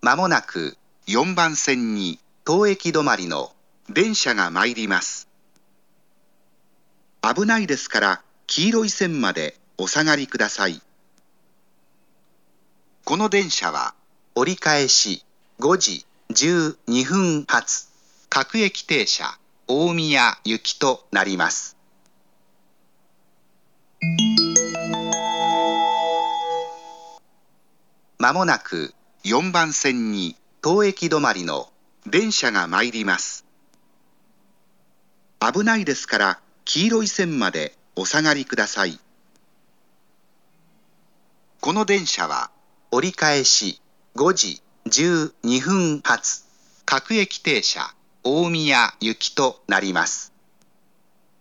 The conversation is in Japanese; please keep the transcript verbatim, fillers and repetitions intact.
まもなくよんばん線に当駅止まりの電車が参ります。危ないですから黄色い線までお下がりください。この電車は折り返しごじじゅうにふん発各駅停車大宮行きとなります。まもなくよんばん線に当駅止まりの電車が参ります。危ないですから黄色い線までお下がりください。この電車は折り返しごじじゅうにふん発各駅停車大宮行きとなります。